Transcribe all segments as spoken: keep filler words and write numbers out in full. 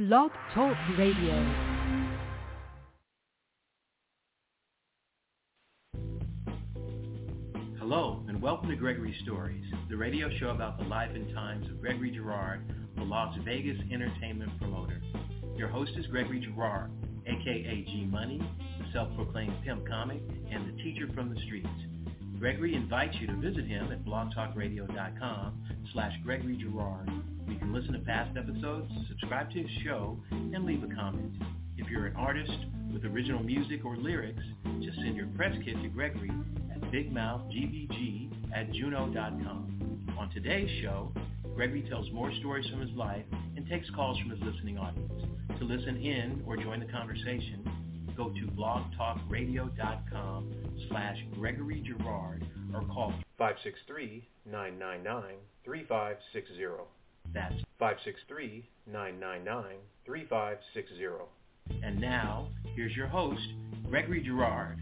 Blog Talk Radio. Hello, and welcome to Gregory Stories, the radio show about the life and times of Gregory Girard, the Las Vegas entertainment promoter. Your host is Gregory Girard, a k a. G-Money, the self-proclaimed pimp comic, and the teacher from the streets. Gregory invites you to visit him at blogtalkradio.com slash Gregory Girard. You can listen to past episodes, subscribe to his show, and leave a comment. If you're an artist with original music or lyrics, just send your press kit to Gregory at bigmouthgbg at juno dot com. On today's show, Gregory tells more stories from his life and takes calls from his listening audience. To listen in or join the conversation, go to blogtalkradio.com slash Gregory Girard or call five six three, nine nine nine, three five six zero. That's five six three, nine nine nine, three five six zero. And now, here's your host, Gregory Girard.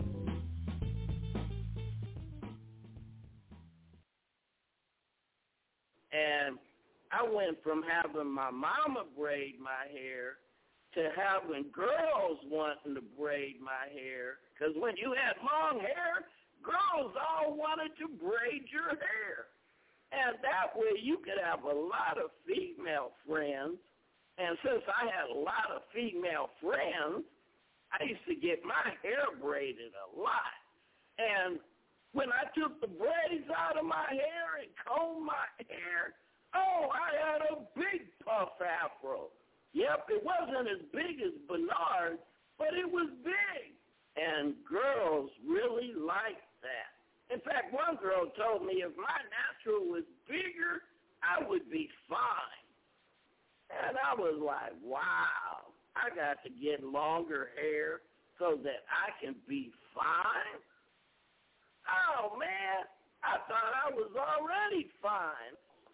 And I went from having my mama braid my hair to having girls wanting to braid my hair. Because when you had long hair, girls all wanted to braid your hair. And that way you could have a lot of female friends. And since I had a lot of female friends, I used to get my hair braided a lot. And when I took the braids out of my hair and combed my hair, oh, I had a big puff afro. Yep, it wasn't as big as Bernard, but it was big. And girls really liked that. In fact, one girl told me if my natural was bigger, I would be fine. And I was like, wow, I got to get longer hair so that I can be fine? Oh, man, I thought I was already fine.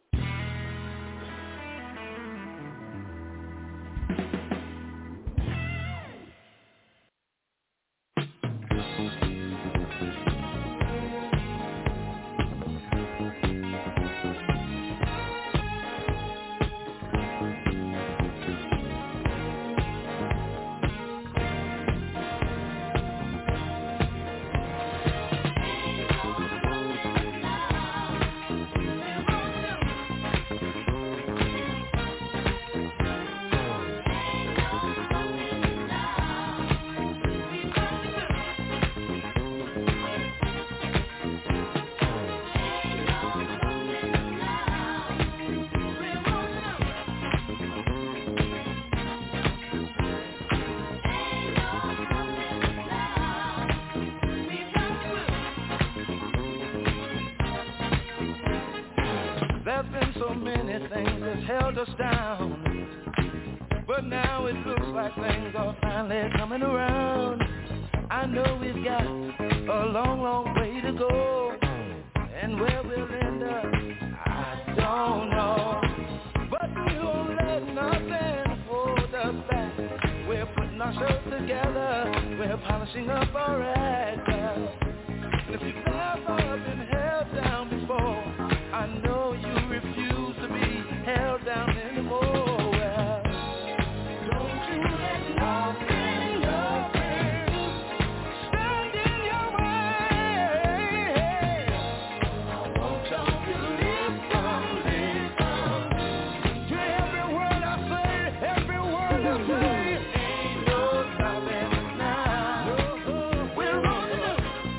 There's been so many things that's held us down, but now it looks like things are finally coming around. I know we've got a long, long way to go, and where we'll end up, I don't know. But we won't let nothing hold us back. We're putting ourselves together, we're polishing up our act. If you've never been held down before, I know you refuse to be held down anymore. Well, don't you let nothing, nothing stand in your way. I want y'all to listen, listen to every word I say, every word I say. Ain't no stopping now. We're rolling up.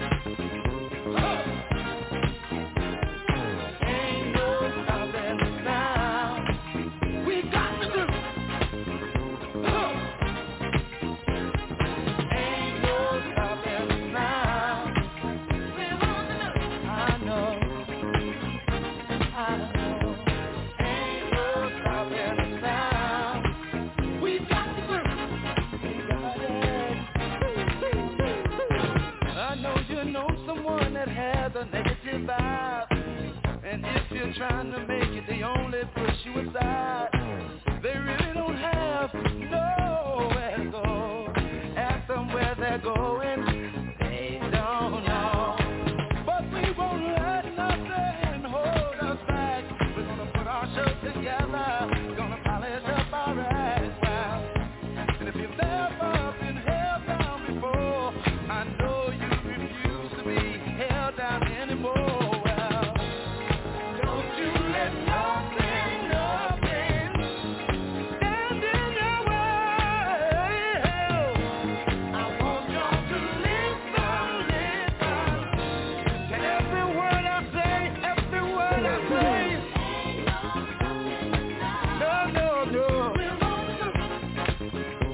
A negative vibe, and if you're trying to make it, they only push you aside. They really don't have nowhere to go. Ask them where they're going, they don't know. But we won't let nothing hold us back. We're gonna put our show together, we're gonna polish up our act.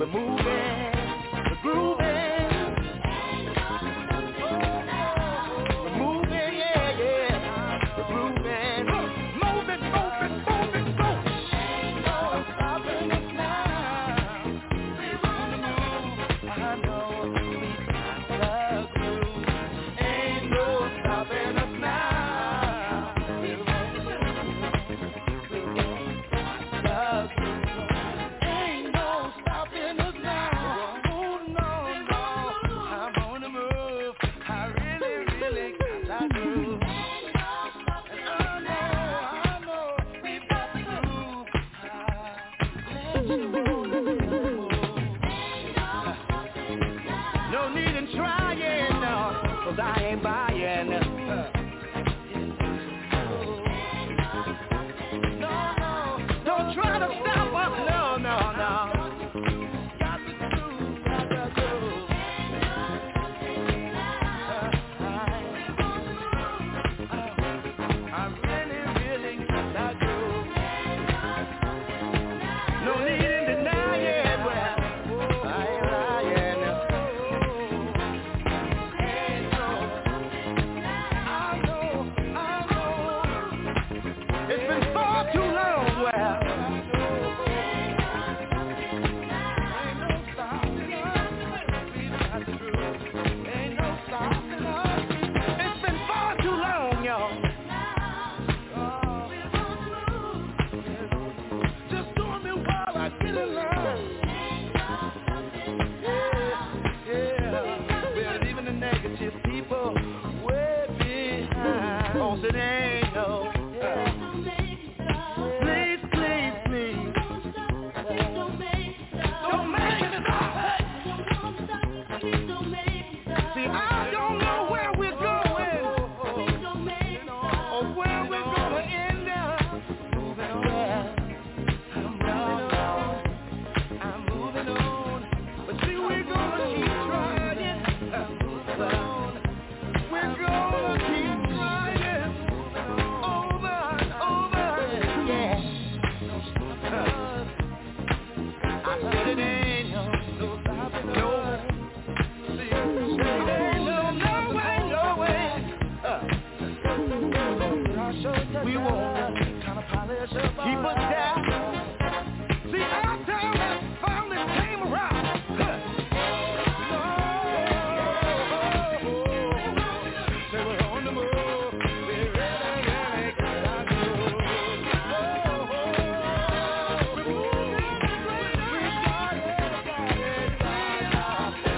We're moving, we're grooving. We're moving, yeah, yeah. We're grooving. Moving, moving, moving, moving. Ain't no stopping us now. We're on the move. I know we got the groove. Ain't no stopping us now. We're on the move. We got the groove. Ain't no stopping us now. Oh, no, no. I'm on the move. I really, really got that groove. And I know, I know we've got the groove. Let's move, let's move. No need in trying, no, 'cause I ain't buying. No, no, don't try to stop us, no, no, no. Got the groove, got the groove. I really, really got that groove. No need in denying, well, I ain't lying. Ain't no, I know, I know. It's been far too long, well. Ain't no stopping us. We've got the groove. Ain't no stopping us. It's been far too long, y'all. Just doing me while I get along. Yeah, yeah. We're leaving the negative people way behind. Oh, so they ain't no. Please, please, please. Don't make it stop. See, I don't know where we're going or where we're gonna end up. Moving on. I'm moving on. I'm moving on. But see, we're gonna keep trying. I'm moving on. We're gonna keep trying. Over and over. Yeah. I said it ain't no, no stopping us. See, it ain't no, no way, no way. Uh. We won't kind of polish up. Keep us down. See, our time has finally came around. Huh. Oh, say we're on the move. We're really, really got our groove. Oh, we're moving. We got it, got it, got it.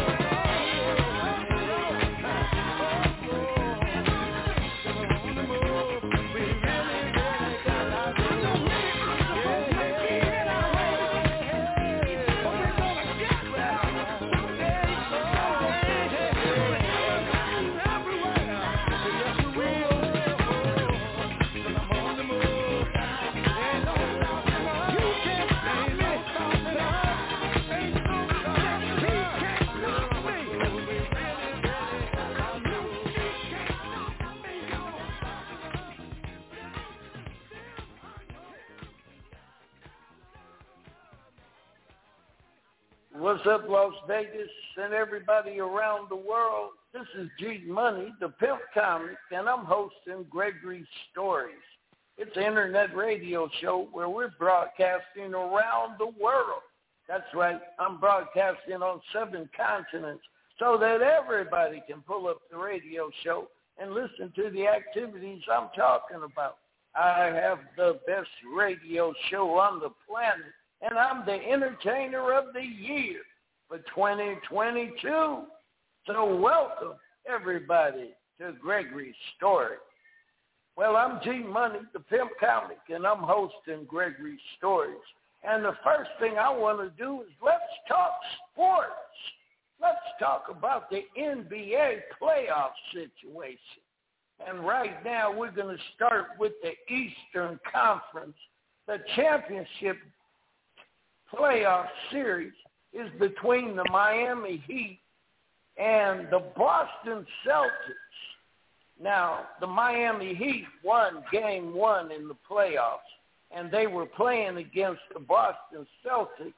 What's up, Las Vegas and everybody around the world? This is G Money, the Pimp Comic, and I'm hosting Gregory Stories. It's an internet radio show where we're broadcasting around the world. That's right, I'm broadcasting on seven continents so that everybody can pull up the radio show and listen to the activities I'm talking about. I have the best radio show on the planet, and I'm the Entertainer of the Year for twenty twenty-two. So welcome, everybody, to Gregory's Story. Well, I'm G Money, the Pimp Comic, and I'm hosting Gregory's Stories. And the first thing I want to do is let's talk sports. Let's talk about the N B A playoff situation. And right now we're going to start with the Eastern Conference. The championship playoff series is between the Miami Heat and the Boston Celtics. Now, the Miami Heat won game one in the playoffs, and they were playing against the Boston Celtics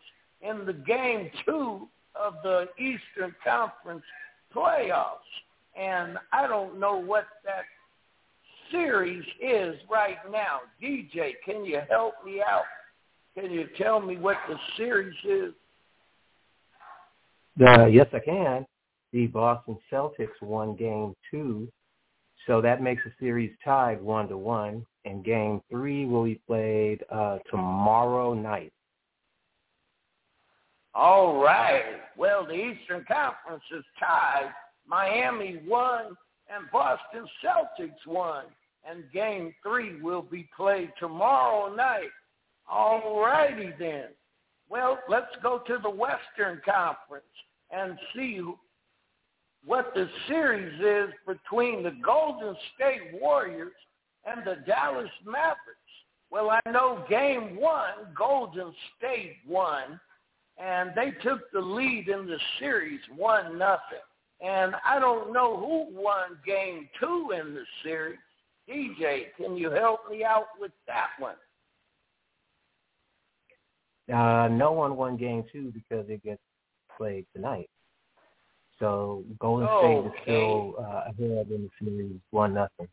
in the game two of the Eastern Conference playoffs. And I don't know what that series is right now. D J, can you help me out? Can you tell me what the series is? Uh, yes, I can. The Boston Celtics won game two, so that makes the series tied one to one. And game three will be played uh, tomorrow night. All right. Well, the Eastern Conference is tied. Miami won and Boston Celtics won. And game three will be played tomorrow night. All righty then. Well, let's go to the Western Conference and see what the series is between the Golden State Warriors and the Dallas Mavericks. Well, I know game one, Golden State won, and they took the lead in the series one nothing. And I don't know who won game two in the series. D J, can you help me out with that one? Uh, no one won game two because it gets played tonight. So Golden okay. State is still uh, ahead in the series, one nothing.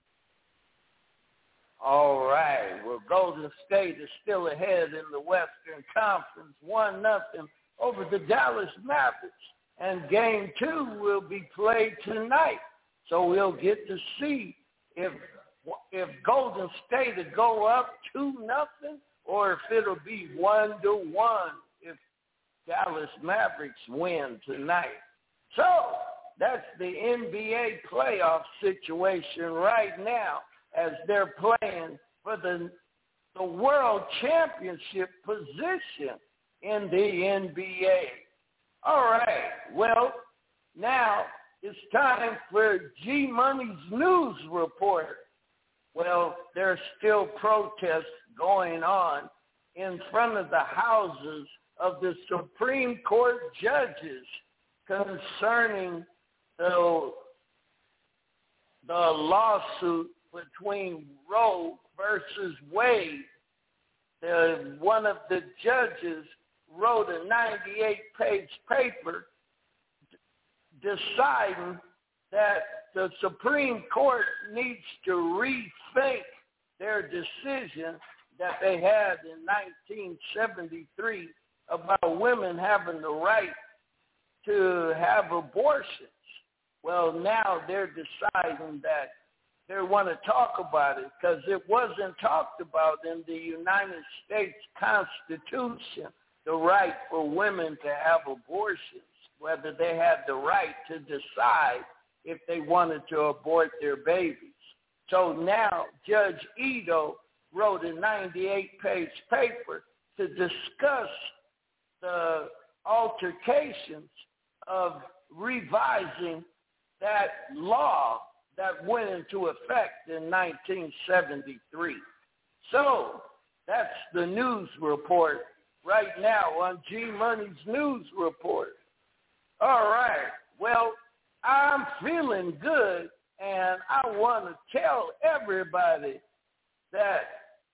All right. Well, Golden State is still ahead in the Western Conference, one nothing over the Dallas Mavericks. And game two will be played tonight. So we'll get to see if if Golden State will go up two nothing or if it'll be one to one if Dallas Mavericks win tonight. So that's the N B A playoff situation right now as they're playing for the the world championship position in the N B A. All right, well, now it's time for G Money's news report. Well, there's still protests going on in front of the houses of the Supreme Court judges concerning the, the lawsuit between Roe versus Wade. The, one of the judges wrote a ninety-eight page paper deciding that the Supreme Court needs to rethink their decision that they had in nineteen seventy-three about women having the right to have abortions. Well, now they're deciding that they want to talk about it because it wasn't talked about in the United States Constitution, the right for women to have abortions, whether they had the right to decide if they wanted to abort their babies. So now Judge Ito wrote a ninety-eight page paper to discuss the altercations of revising that law that went into effect in nineteen seventy-three. So that's the news report right now on G Money's news report. All right. Well, I'm feeling good, and I want to tell everybody that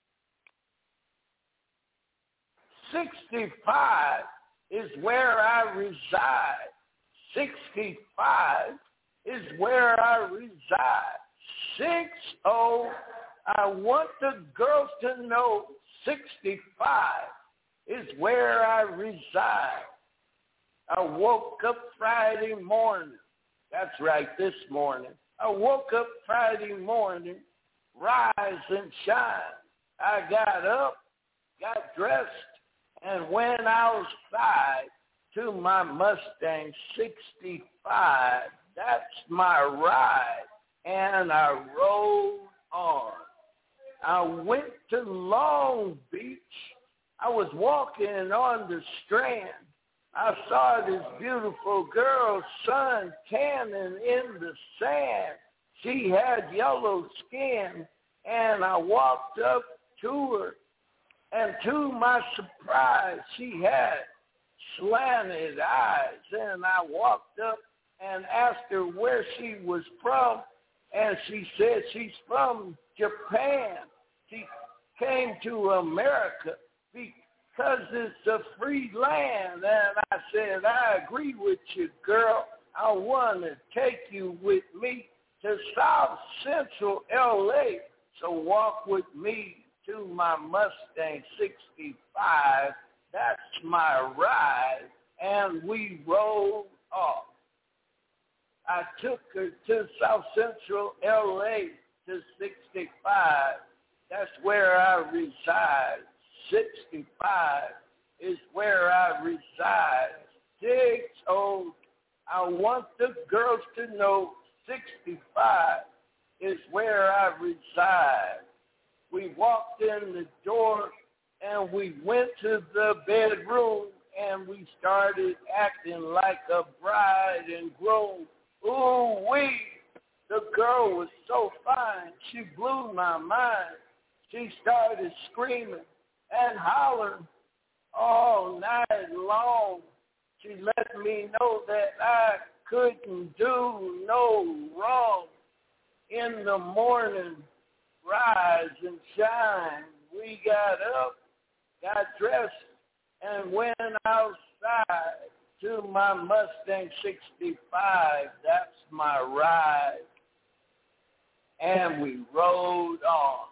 sixty-five is where I reside. sixty-five is where I reside. Six oh, I want the girls to know sixty-five is where I reside. I woke up Friday morning. That's right, this morning. I woke up Friday morning, rise and shine. I got up, got dressed, and went outside to my Mustang sixty-five. That's my ride. And I rode on. I went to Long Beach. I was walking on the Strand. I saw this beautiful girl, sun tanning in the sand. She had yellow skin, and I walked up to her. And to my surprise, she had slanted eyes. And I walked up and asked her where she was from, and she said she's from Japan. She came to America 'cause it's a free land. And I said, I agree with you, girl. I want to take you with me to South Central L A. So walk with me to my Mustang sixty-five. That's my ride. And we rode off. I took her to South Central L A to sixty-five. That's where I reside. sixty-five is where I reside. Six oh, I want the girls to know sixty-five is where I reside. We walked in the door and we went to the bedroom and we started acting like a bride and groom. Ooh wee, the girl was so fine, she blew my mind. She started screaming and hollering all night long. She let me know that I couldn't do no wrong. In the morning, rise and shine. We got up, got dressed, and went outside to my Mustang sixty-five. That's my ride. And we rode on.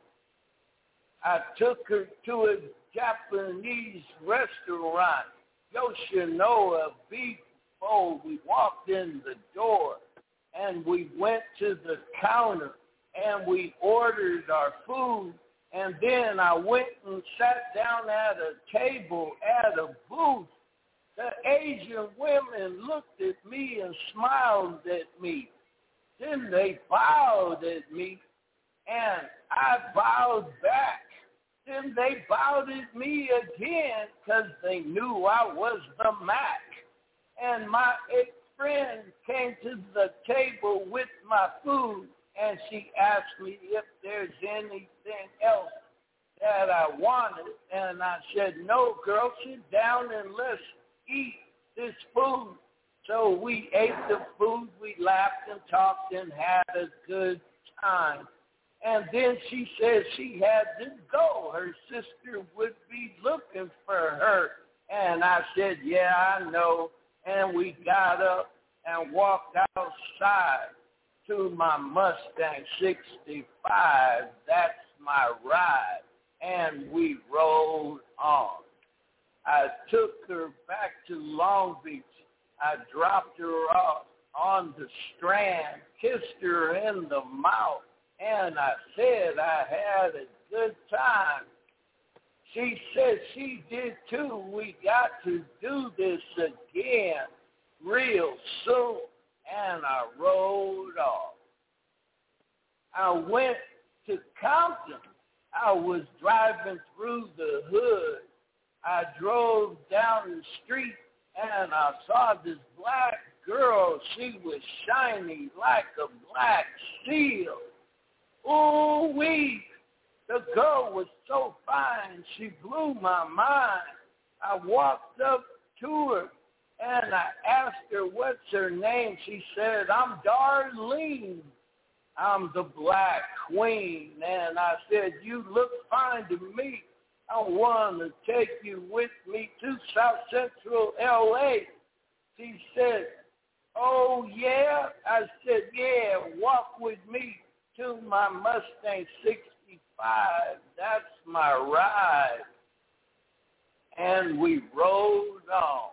I took her to a Japanese restaurant, Yoshinoya Beef Bowl. We walked in the door and we went to the counter and we ordered our food. And then I went and sat down at a table at a booth. The Asian women looked at me and smiled at me. Then they bowed at me and I bowed back. Then they bowed at me again because they knew I was the Mac. And my ex-friend came to the table with my food, and she asked me if there's anything else that I wanted. And I said, no, girl, sit down and let's eat this food. So we ate the food, we laughed and talked and had a good time. And then she said she had to go. Her sister would be looking for her. And I said, yeah, I know. And we got up and walked outside to my Mustang sixty-five. That's my ride. And we rode on. I took her back to Long Beach. I dropped her off on the Strand, kissed her in the mouth, and I said I had a good time. She said she did too. We got to do this again real soon. And I rode off. I went to Compton. I was driving through the hood. I drove down the street and I saw this black girl. She was shiny like a black seal. Ooh wee, the girl was so fine, she blew my mind. I walked up to her and I asked her what's her name. She said, I'm Darlene. I'm the Black Queen. And I said, you look fine to me. I want to take you with me to South Central L A. She said, oh, yeah? I said, yeah, walk with me to my Mustang sixty-five. That's my ride. And we rode on.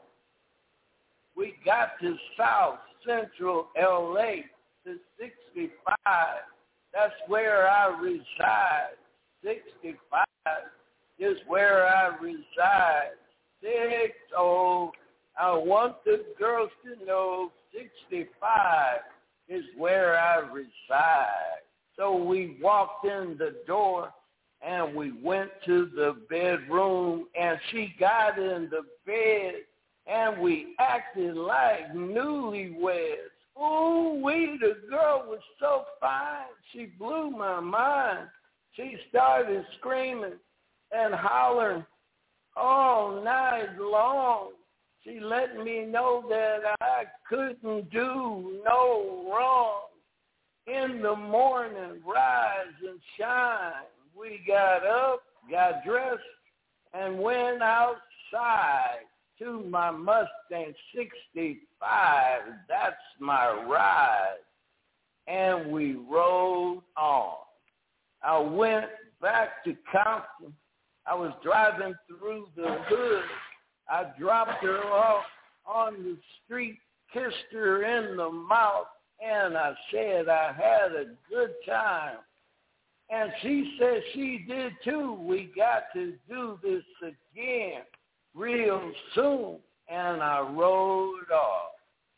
We got to South Central L A to sixty-five. That's where I reside. sixty-five is where I reside. Six oh, I want the girls to know sixty-five is where I reside. So we walked in the door and we went to the bedroom and she got in the bed and we acted like newlyweds. Ooh, we, the girl was so fine. She blew my mind. She started screaming and hollering all night long. She let me know that I couldn't do no wrong. In the morning, rise and shine. We got up, got dressed, and went outside to my Mustang sixty-five. That's my ride. And we rode on. I went back to Compton. I was driving through the hood. I dropped her off on the street, kissed her in the mouth, and I said I had a good time. And she said she did too. We got to do this again real soon. And I rode off.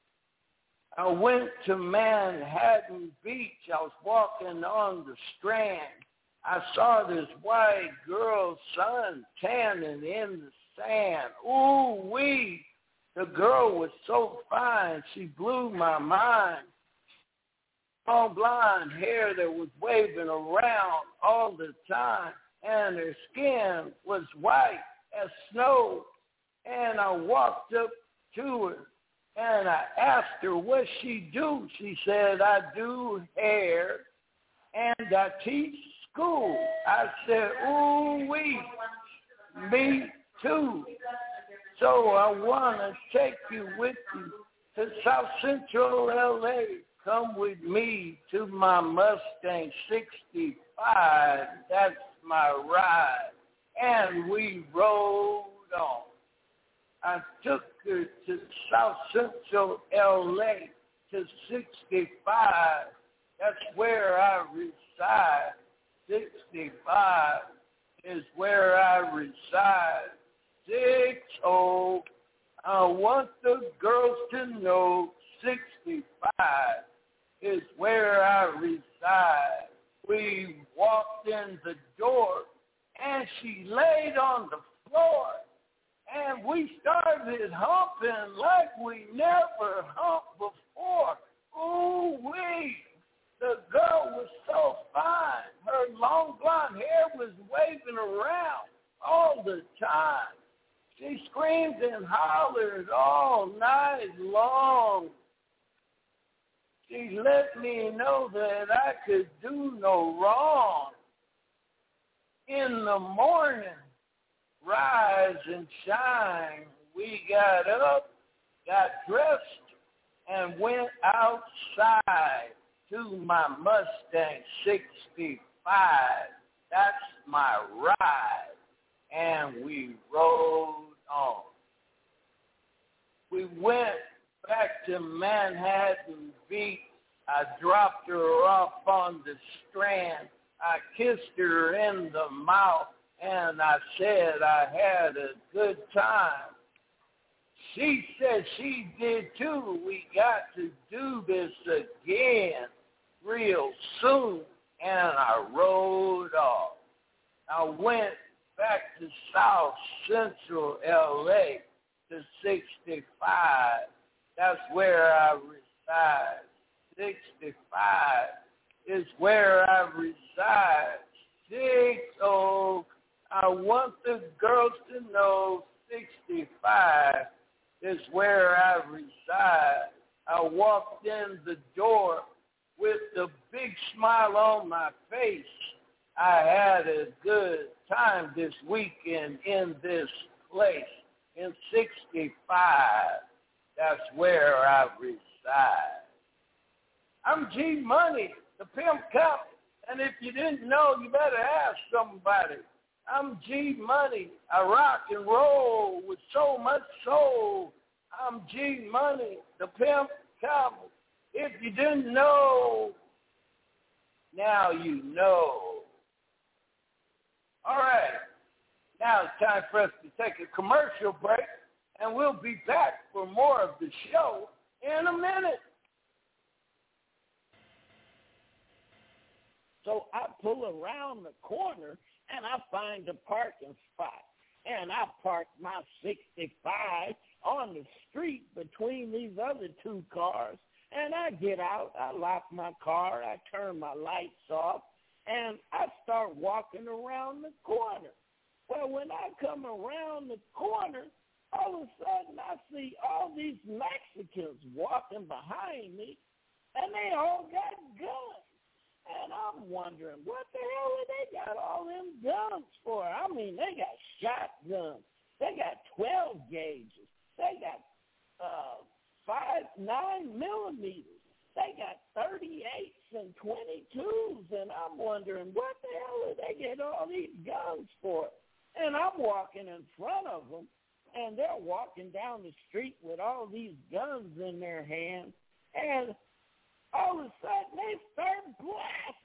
I went to Manhattan Beach. I was walking on the Strand. I saw this white girl sun tanning in the sand. Ooh wee! The girl was so fine, she blew my mind. Long blonde hair that was waving around all the time, and her skin was white as snow. And I walked up to her, and I asked her what she do. She said, I do hair, and I teach school. I said, ooh wee, me too. So I want to take you with you to South Central L A. Come with me to my Mustang sixty-five. That's my ride. And we rode on. I took her to South Central L A to sixty-five. That's where I reside. sixty-five is where I reside. Six oh, I want the girls to know sixty-five is where I reside. We walked in the door, and she laid on the floor, and we started humping like we never humped before. Ooh wee! The girl was so fine. Her long blonde hair was waving around all the time. She screamed and hollered all night long. She let me know that I could do no wrong. In the morning, rise and shine, we got up, got dressed, and went outside to my Mustang sixty-five. That's my ride. And we rode on. We went back to Manhattan Beach. I dropped her off on the Strand. I kissed her in the mouth, and I said I had a good time. She said she did too. We got to do this again real soon. And I rode off. I went back to South Central L A to sixty-five. That's where I reside. sixty-five is where I reside. Six oh, I want the girls to know sixty-five is where I reside. I walked in the door with a big smile on my face. I had a good time this weekend in this place. In sixty-five, that's where I reside. I'm G Money, the pimp cop, and if you didn't know, you better ask somebody. I'm G Money. I rock and roll with so much soul. I'm G Money, the pimp cop. If you didn't know, now you know. All right. Now it's time for us to take a commercial break, and we'll be back for more of the show in a minute. So I pull around the corner, and I find a parking spot. And I park my sixty-five on the street between these other two cars. And I get out, I lock my car, I turn my lights off, and I start walking around the corner. Well, when I come around the corner, all of a sudden I see all these Mexicans walking behind me, and they all got guns. And I'm wondering, what the hell have they got all them guns for? I mean, they got shotguns. They got twelve gauges. They got uh, five, nine millimeters. They got thirty-eights and twenty-twos. And I'm wondering, what the hell did they get all these guns for? And I'm walking in front of them, and they're walking down the street with all these guns in their hands. And all of a sudden, they start blasting.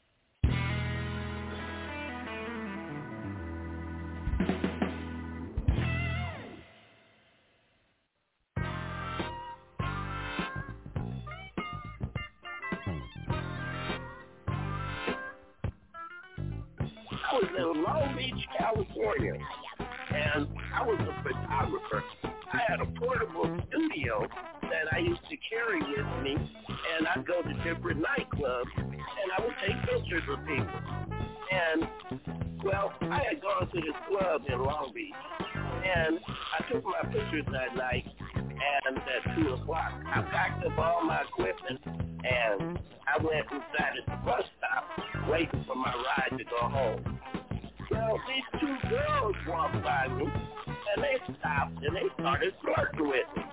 I was in Long Beach, California, and I was a photographer. I had a portable studio that I used to carry with me, and I'd go to different nightclubs, and I would take pictures of people. And, well, I had gone to this club in Long Beach, and I took my pictures that night, and at two o'clock, I packed up all my equipment, and I went inside at the bus stop, waiting for my ride to go home. Well, these two girls walked by me, and they stopped, and they started flirting with me.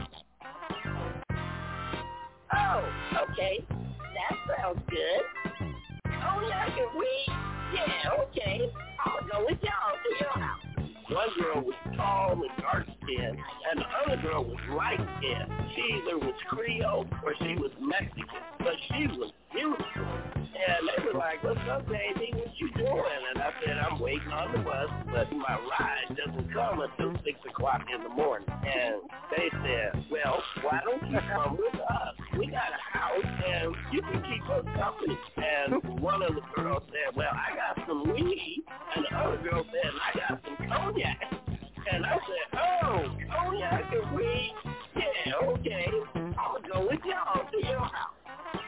Oh, okay. That sounds good. Oh, yeah, can we? Yeah, okay. I'll go with y'all to your house. One girl was tall and dark-skinned, and the other girl was light-skinned. She either was Creole or she was Mexican, but she was beautiful. And they were like, what's up, baby? What you doing? And I said, I'm waiting on the bus, but my ride doesn't come until six o'clock in the morning. And they said, well, why don't you come with us? We got a house, and you can keep us company. And one of the girls said, well, I got some weed. And the other girl said, I got some cognac. And I said, oh, cognac and weed? Yeah, okay. I'm going to go with y'all to your house.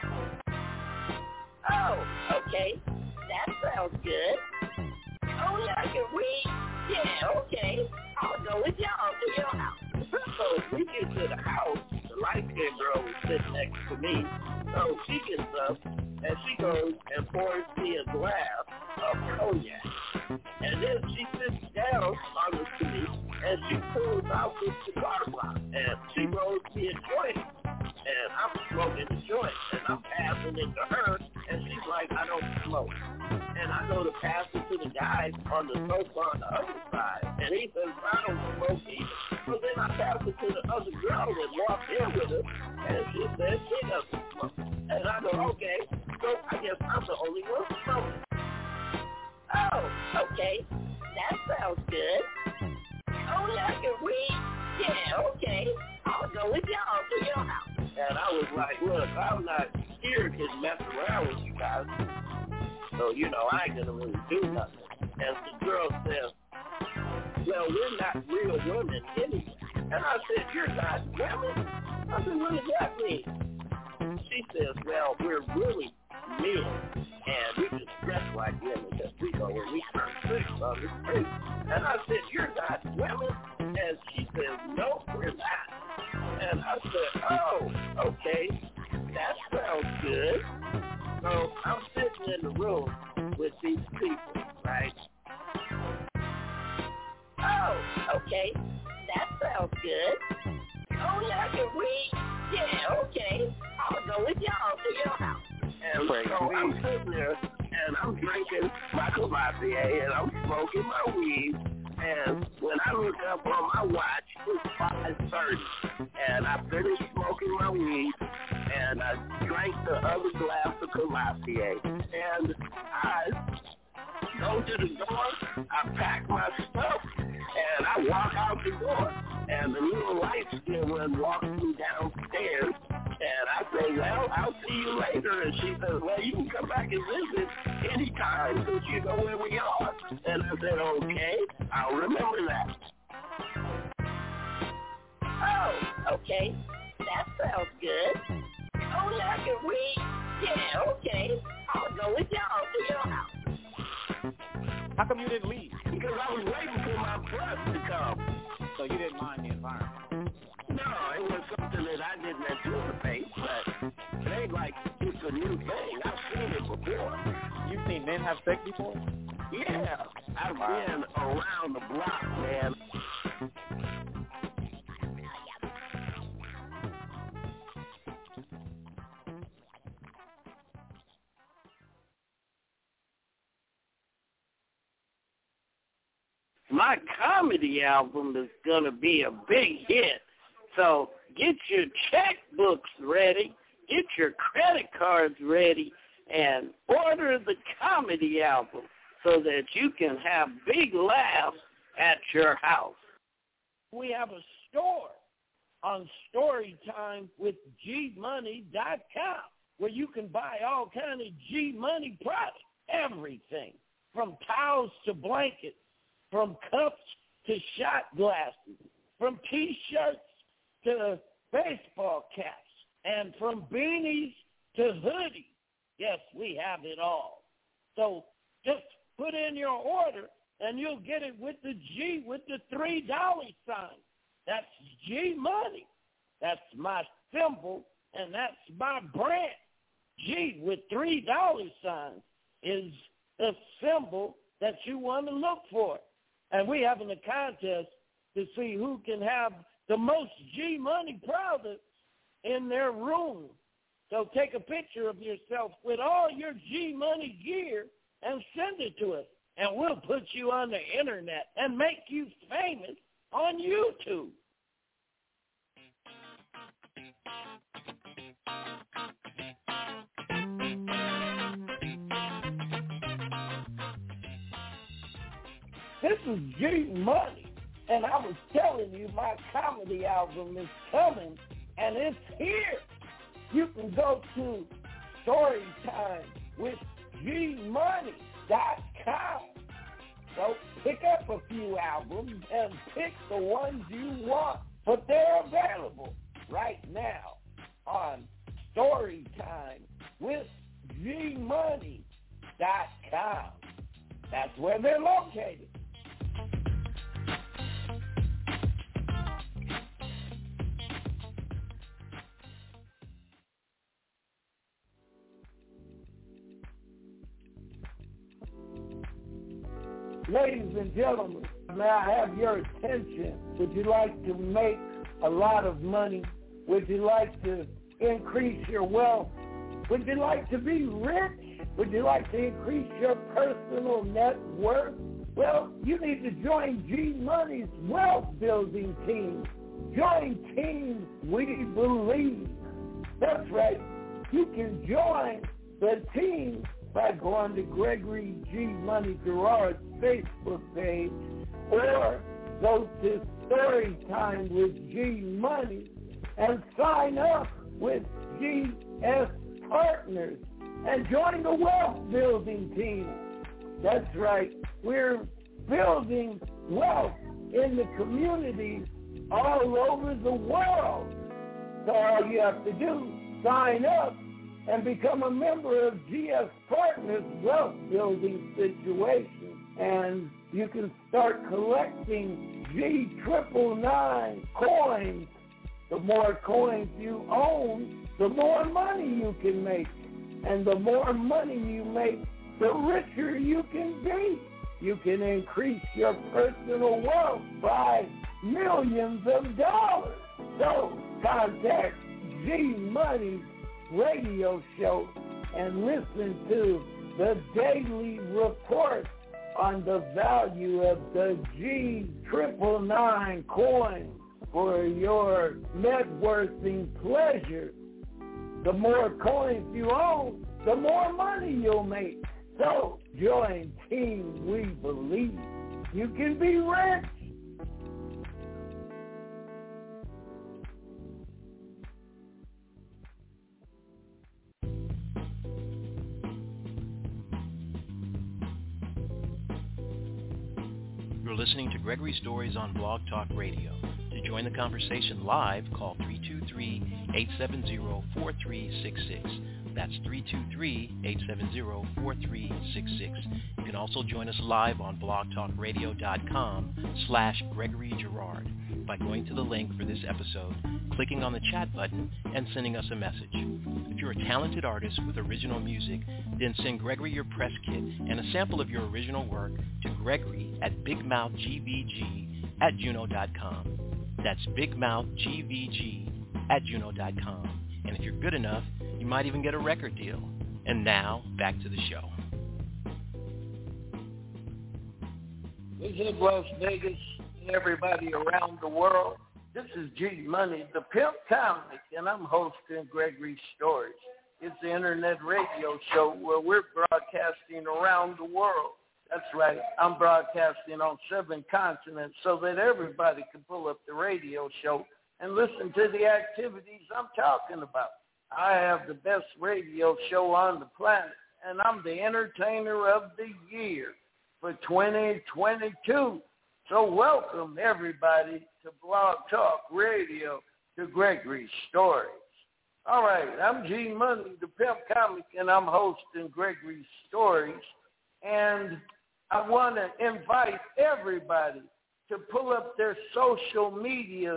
Oh, okay. That sounds good. Oh, yeah, can we? Yeah, okay. I'll go with y'all to your house. So we get to the house. The light-skinned girl was sitting next to me. So she gets up, and she goes and pours me a glass of cognac. And then she sits down on the seat, and she pulls out this cigar box, and she rolls me a joint. And I'm smoking the joint, and I'm passing it to her, and she's like, I don't smoke. And I go to pass it to the guy on the sofa on the other side, and he says, I don't smoke either. So then I pass it to the other girl that walked in with her, and she says she doesn't smoke. And I go, okay, so I guess I'm the only one smoking. Oh, okay, that sounds good. Oh, yeah, can we? Yeah, okay, I'll go with y'all to your house. And I was like, look, I'm not here to mess around with you guys. So, you know, I ain't going to really do nothing. And the girl says, well, we're not real women anyway. And I said, you're not women? I said, what does that mean? She says, well, we're really men. And we just dress like women because we go and we turn tricks on the street. And I said, you're not women? And she says, no, we're not. And I said, oh, okay, that sounds good. So I'm sitting in the room with these people, right? Oh, okay, that sounds good. Oh, yeah, can we? Yeah, okay, I'll go with y'all to your house. And so I'm sitting there, and I'm drinking my Courvoisier, and I'm smoking my weed. And when I look up on my watch, it's five thirty, and I finished smoking my weed, and I drank the other glass of Courvoisier, and I go to the door, I pack my stuff, and I walk out the door, and the little light-skinned one walks me downstairs, and I say, well, I'll see you later. And she says, well, you can come back and visit anytime since you know where we are. And I said, okay, I'll remember that. Oh, okay, that sounds good. Oh, yeah, can we? Yeah, okay, I'll go with y'all to your house. How come you didn't leave? Because I was waiting for my bus to come. So you didn't mind the environment? No, it was something that I didn't anticipate, but it ain't like it's a new thing. I've seen it before. before. You've seen men have sex before? Yeah, I've Wow. been around the block, man. My comedy album is going to be a big hit. So get your checkbooks ready, get your credit cards ready, and order the comedy album so that you can have big laughs at your house. We have a store on Storytime with G Money dot com where you can buy all kind of G Money products, everything from towels to blankets, from cups to shot glasses, from T-shirts to baseball caps, and from beanies to hoodies. Yes, we have it all. So just put in your order, and you'll get it with the G, with the three dollar sign. That's G Money. That's my symbol, and that's my brand. G with three dollar signs is the symbol that you want to look for. And we're having a contest to see who can have the most G Money products in their room. So take a picture of yourself with all your G Money gear and send it to us. And we'll put you on the internet and make you famous on YouTube. This is G Money, and I was telling you my comedy album is coming, and it's here. You can go to Storytime with G Money dot com. So pick up a few albums and pick the ones you want, but they're available right now on Storytime with G Money dot com. That's where they're located. Ladies and gentlemen, may I have your attention? Would you like to make a lot of money? Would you like to increase your wealth? Would you like to be rich? Would you like to increase your personal net worth? Well, you need to join G Money's wealth building team. Join Team We Believe. That's right. You can join the team by going to Gregory G. Money Gerard's Facebook page or go to Storytime with G Money and sign up with G S Partners and join the wealth building team. That's right. We're building wealth in the communities all over the world. So all you have to do, sign up and become a member of G S Partners Wealth Building Situation. And you can start collecting G triple nine coins. The more coins you own, the more money you can make. And the more money you make, the richer you can be. You can increase your personal wealth by millions of dollars. So contact G Money's radio show and listen to the daily report on the value of the G triple nine coin for your net worthing pleasure. The more coins you own, the more money you'll make. So join Team We Believe. You can be rich. You're listening to Gregory Stories on Blog Talk Radio. To join the conversation live, call three two three, eight seven zero, four three six six. That's three two three, eight seven zero, four three six six. You can also join us live on blogtalkradio.com slash Gregory Gerard. by going to the link for this episode, clicking on the chat button, and sending us a message. If you're a talented artist with original music, then send Gregory your press kit and a sample of your original work to Gregory at bigmouthgvg at juno dot com. That's bigmouthgvg at juno dot com. And if you're good enough, you might even get a record deal. And now, back to the show. Visit Las Vegas and everybody around the world. This is G Money, the Pimp Comic, and I'm hosting Gregory Stories. It's the internet radio show where we're broadcasting around the world. That's right. I'm broadcasting on seven continents so that everybody can pull up the radio show and listen to the activities I'm talking about. I have the best radio show on the planet, and I'm the entertainer of the year for twenty twenty-two. So welcome, everybody, to Blog Talk Radio, to Gregory Stories. All right, I'm G Money, the Pimp Comic, and I'm hosting Gregory Stories. And I want to invite everybody to pull up their social media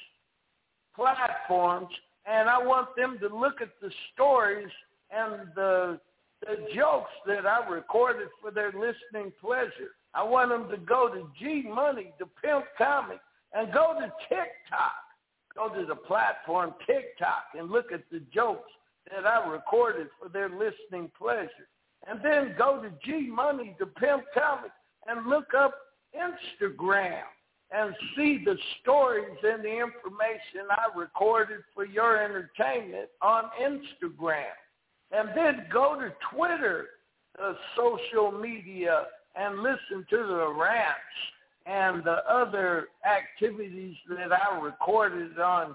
platforms, and I want them to look at the stories and the the jokes that I recorded for their listening pleasure. I want them to go to G Money, the Pimp Comic, and go to TikTok. Go to the platform TikTok and look at the jokes that I recorded for their listening pleasure. And then go to G Money, the Pimp Comic, and look up Instagram and see the stories and the information I recorded for your entertainment on Instagram. And then go to Twitter, the social media, and listen to the rants and the other activities that I recorded on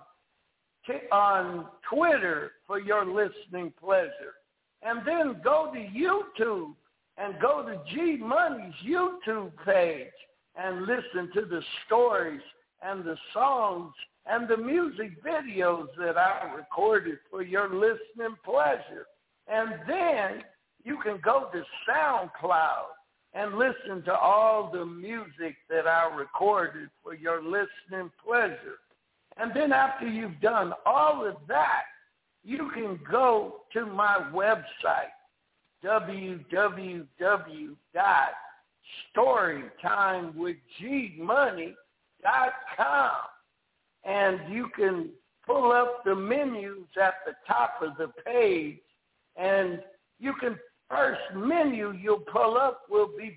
on Twitter for your listening pleasure. And then go to YouTube and go to G Money's YouTube page and listen to the stories and the songs and the music videos that I recorded for your listening pleasure. And then you can go to SoundCloud and listen to all the music that I recorded for your listening pleasure. And then after you've done all of that, you can go to my website, w w w dot storytime with g money dot com. And you can pull up the menus at the top of the page, and you can, first menu you'll pull up will be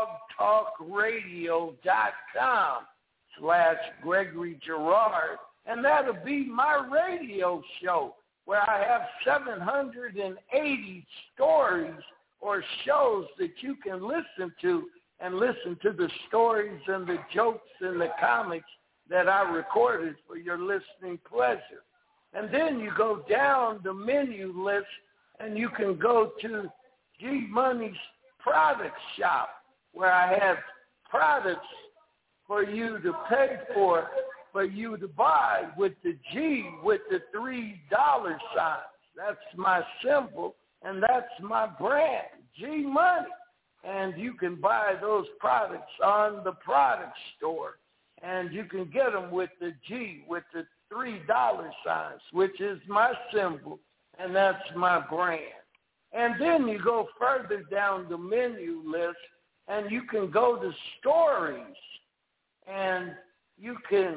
blogtalkradio.com slash Gregory Girard, and that'll be my radio show where I have seven hundred eighty stories or shows that you can listen to and listen to the stories and the jokes and the comics that I recorded for your listening pleasure. And then you go down the menu list and you can go to G Money's product shop where I have products for you to pay for, for you to buy with the G with the three dollar signs. That's my symbol and that's my brand, G Money. And you can buy those products on the product store. And you can get them with the G with the three dollar signs, which is my symbol, and that's my brand. And then you go further down the menu list, and you can go to stories, and you can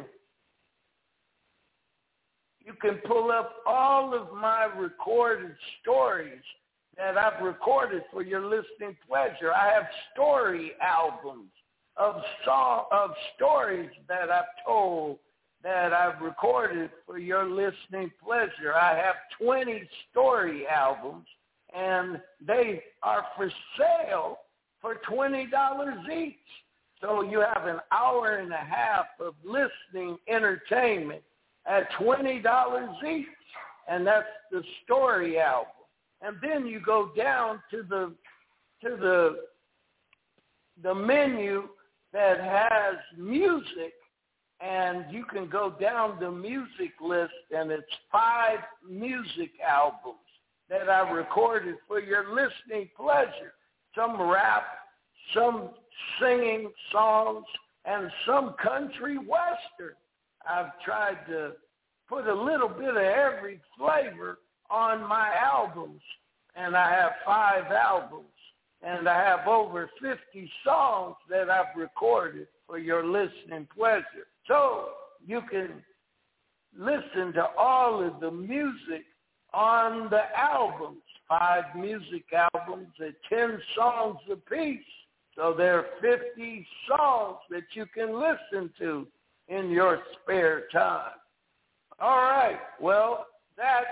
you can pull up all of my recorded stories that I've recorded for your listening pleasure. I have story albums of song of stories that I've told that I've recorded for your listening pleasure. I have twenty story albums, and they are for sale for twenty dollars each. So you have an hour and a half of listening entertainment at twenty dollars each, and that's the story album. And then you go down to the to the the menu that has music, and you can go down the music list, and it's five music albums that I recorded for your listening pleasure. Some rap, some singing songs, and some country western. I've tried to put a little bit of every flavor on my albums, and I have five albums, and I have over fifty songs that I've recorded for your listening pleasure. So you can listen to all of the music on the albums, five music albums at ten songs apiece. So there are fifty songs that you can listen to in your spare time. All right, well, that's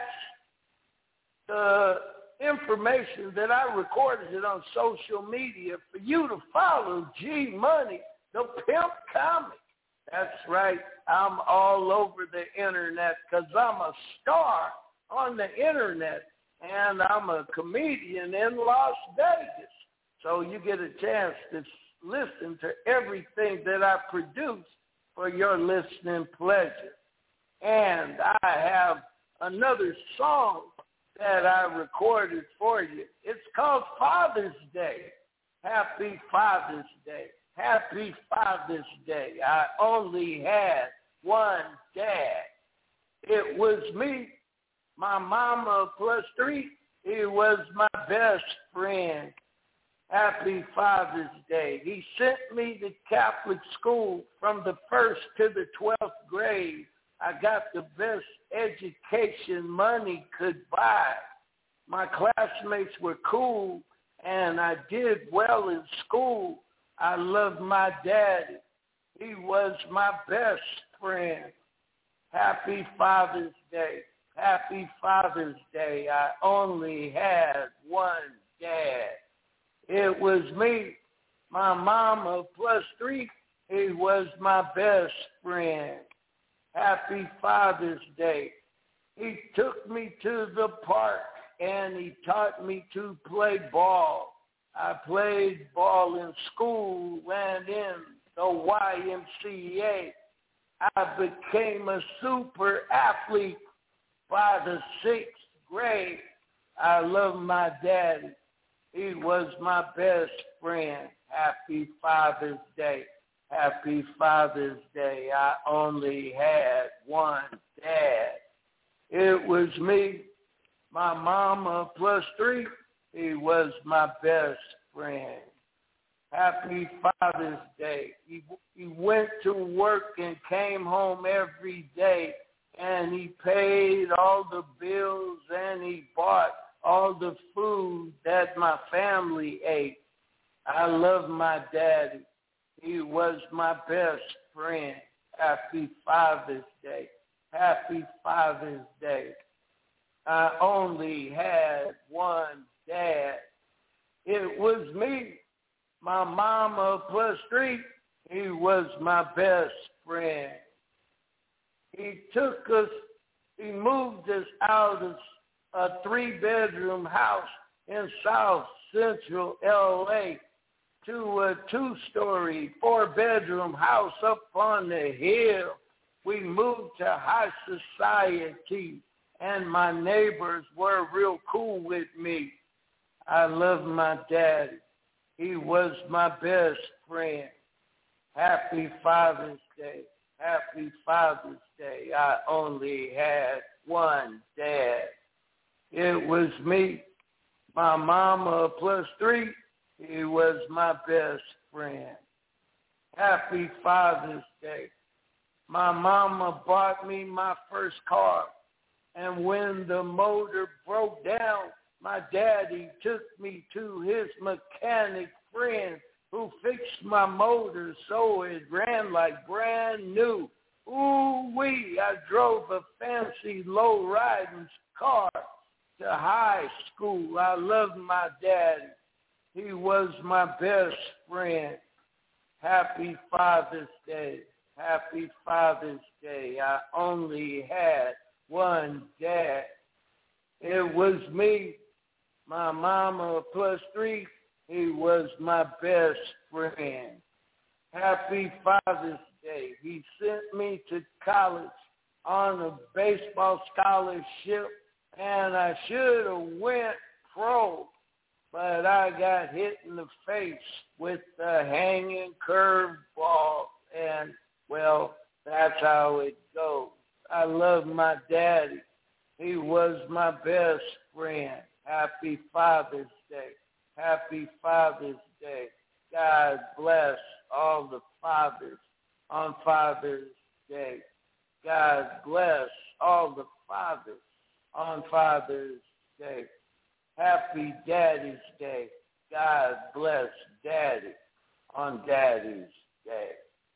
the information that I recorded it on social media for you to follow. G Money, the Pimp Comic. That's right, I'm all over the internet because I'm a star on the internet, and I'm a comedian in Las Vegas. So you get a chance to listen to everything that I produce for your listening pleasure. And I have another song that I recorded for you. It's called Father's Day. Happy Father's Day. Happy Father's Day. I only had one dad. It was me, my mama plus three. He was my best friend. Happy Father's Day. He sent me to Catholic school from the first to the twelfth grade. I got the best education money could buy. My classmates were cool, and I did well in school. I loved my daddy. He was my best friend. Happy Father's Day. Happy Father's Day. I only had one dad. It was me, my mama plus three. He was my best friend. Happy Father's Day. He took me to the park and he taught me to play ball. I played ball in school and in the Y M C A. I became a super athlete by the sixth grade. I love my daddy. He was my best friend. Happy Father's Day. Happy Father's Day. I only had one dad. It was me, my mama plus three. He was my best friend. Happy Father's Day. He, he went to work and came home every day, and he paid all the bills and he bought all the food that my family ate. I love my daddy. He was my best friend. Happy Father's Day. Happy Father's Day. I only had one dad. It was me, my mama plus three. He was my best friend. He took us, he moved us out of a three-bedroom house in South Central L A to a two-story, four-bedroom house up on the hill. We moved to high society, and my neighbors were real cool with me. I love my daddy. He was my best friend. Happy Father's Day. Happy Father's Day. I only had one dad. It was me, my mama plus three. He was my best friend. Happy Father's Day. My mama bought me my first car, and when the motor broke down, my daddy took me to his mechanic friend who fixed my motor so it ran like brand new. Ooh-wee, I drove a fancy low-riding car to high school. I loved my daddy. He was my best friend. Happy Father's Day. Happy Father's Day. I only had one dad. It was me, my mama plus three. He was my best friend. Happy Father's Day. He sent me to college on a baseball scholarship, and I should have went pro, but I got hit in the face with a hanging curve ball, and, well, That's how it goes. I love my daddy. He was my best friend. Happy Father's Day. Happy Father's Day. God bless all the fathers on Father's Day. God bless all the fathers on Father's Day. Happy Daddy's Day. God bless Daddy on Daddy's Day.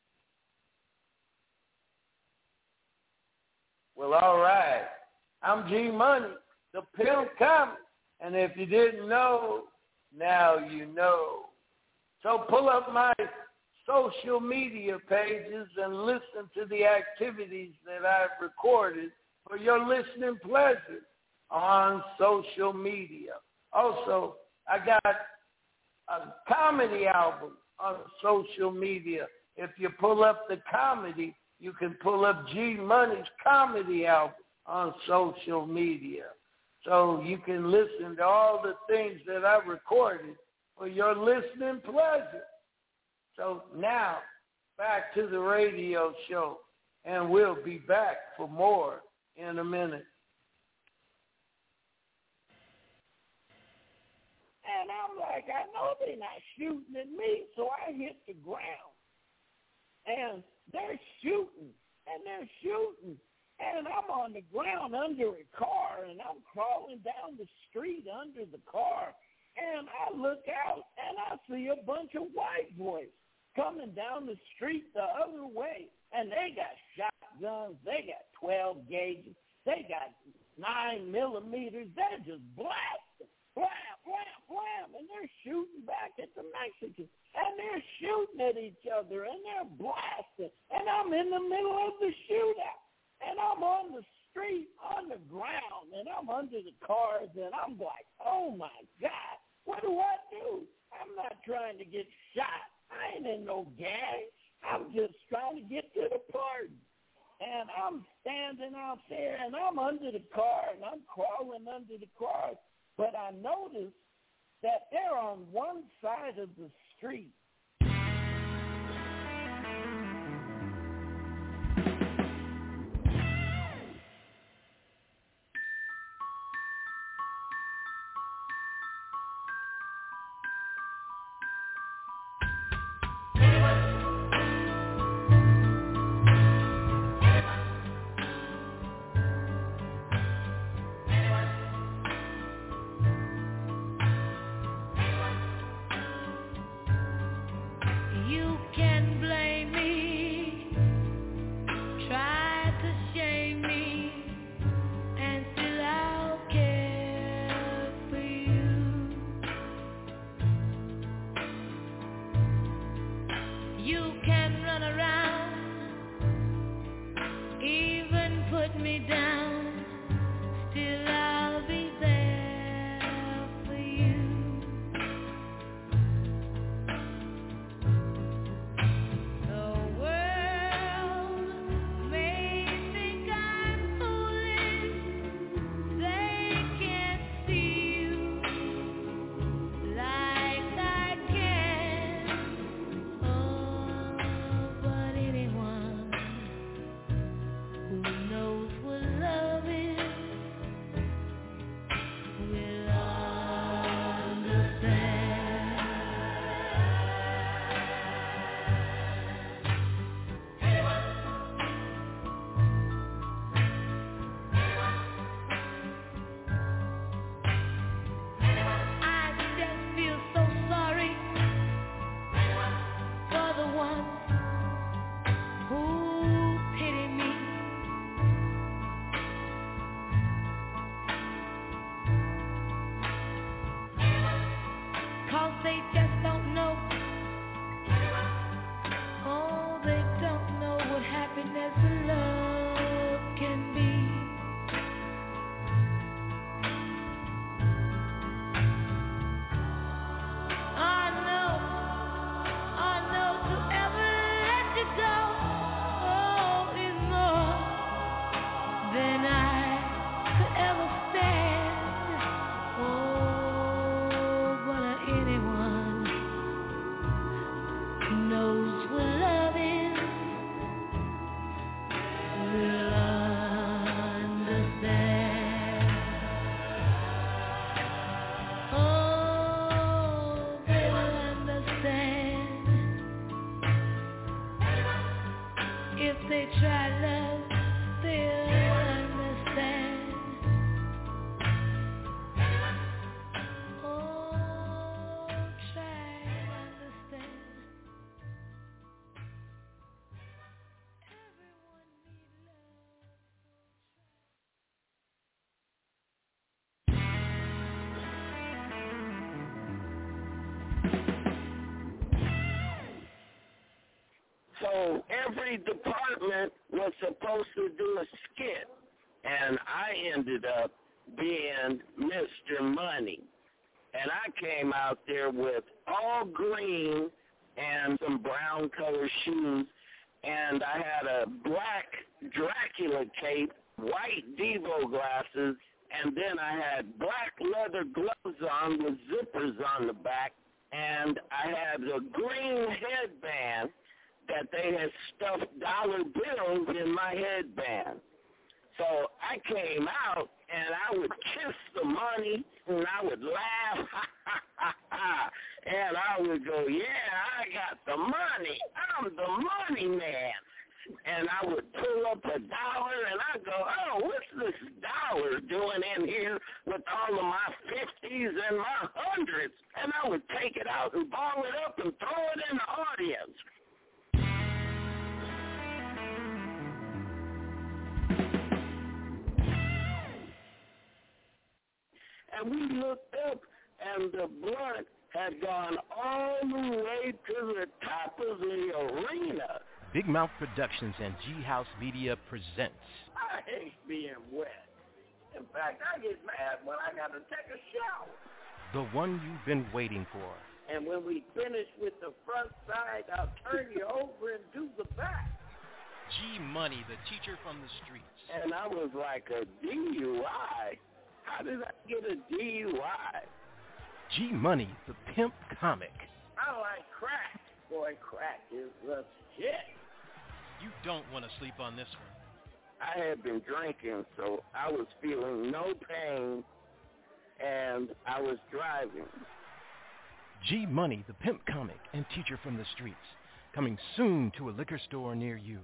Well, all right. I'm G Money, the Pimp Comic. And if you didn't know, now you know. So pull up my social media pages and listen to the activities that I've recorded for your listening pleasure on social media. Also, I got a comedy album on social media. If you pull up the comedy, you can pull up G Money's comedy album on social media. So you can listen to all the things that I recorded for your listening pleasure. So now, back to the radio show, and we'll be back for more in a minute. And I'm like, I know they're not shooting at me, so I hit the ground. And they're shooting, and they're shooting. And I'm on the ground under a car, and I'm crawling down the street under the car. And I look out, and I see a bunch of white boys coming down the street the other way. And they got shotguns. They got twelve gauges. They got nine millimeters. They're just blasting. Blam, blam, blam. And they're shooting back at the Mexicans. And they're shooting at each other, and they're blasting. And I'm in the middle of the shootout. And I'm on the street, on the ground, and I'm under the cars, and I'm like, oh, my God, what do I do? I'm not trying to get shot. I ain't in no gang. I'm just trying to get to the party. And I'm standing out there, and I'm under the car, and I'm crawling under the car. But I noticed that they're on one side of the street. every department was supposed to do a skit, and I ended up being Mister Money. And I came out there with all green and some brown color shoes, and I had a black Dracula cape, white Devo glasses, and then I had black leather gloves on with zippers on the back, and I had a green headband that they had stuffed dollar bills in my headband. So I came out, and I would kiss the money, and I would laugh, ha, ha, ha, ha, and I would go, yeah, I got the money. I'm the money man. And I would pull up a dollar, and I'd go, oh, what's this dollar doing in here with all of my fifties and my hundreds? And I would take it out and ball it up and throw it in the audience. And we looked up, and the blunt had gone all the way to the top of the arena. Big Mouth Productions and G-House Media presents. I hate being wet. In fact, I get mad when I got to take a shower. The one you've been waiting for. And when we finish with the front side, I'll turn you over and do the back. G Money, the teacher from the streets. And I was like, a D U I? How did I get a D U I? G Money, the pimp comic. I like crack. Boy, crack is the shit. You don't want to sleep on this one. I had been drinking, so I was feeling no pain, and I was driving. G Money, the pimp comic and teacher from the streets. Coming soon to a liquor store near you.